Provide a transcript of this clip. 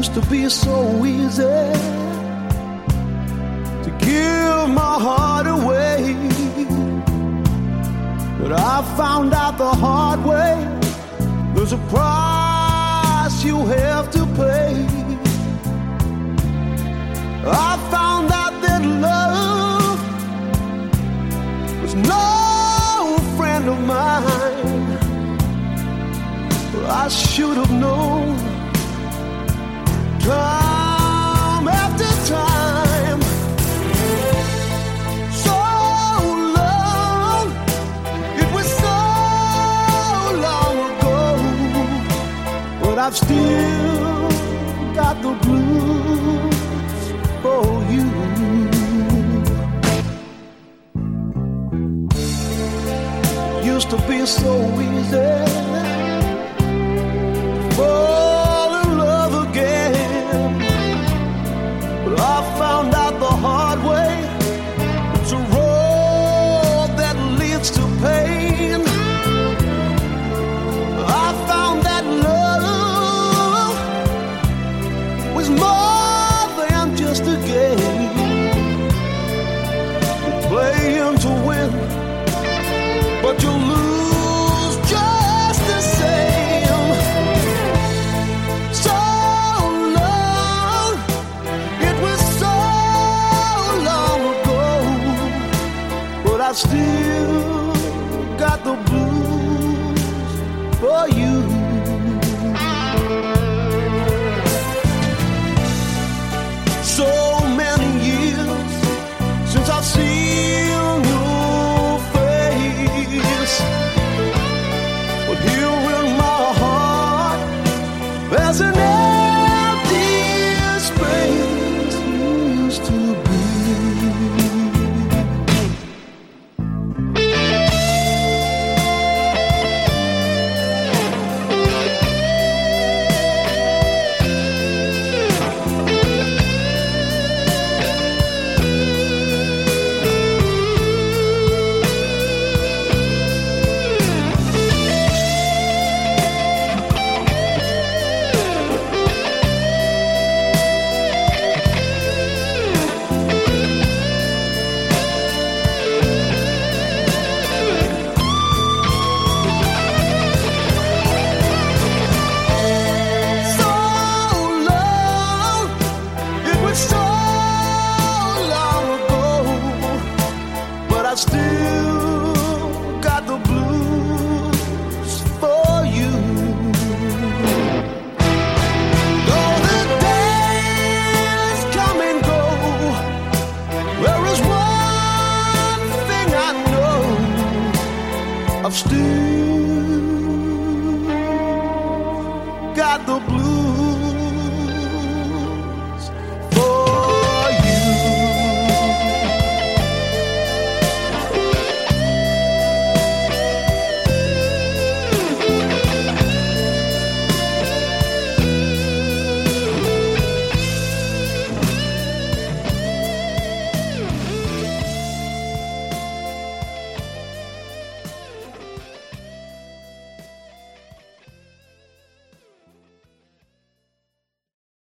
to be so easy to give my heart away, but I found out the hard way there's a price you have to pay. I found out that love was no friend of mine. I should have known time after time. So long, it was so long ago, but I've still got the blues for you. Used to be so easy fall in love again, but I found out the hard way it's a road that leads to pain. I found that love was more than just a game. You play him to win, but you lose just the same. So long, it was so long ago, but I still got the blues for you. So many years since I've seen your face, but here in my heart there's an empty space used to be. Still got the blues for you. Though the days come and go, there is one thing I know, I've still got the blues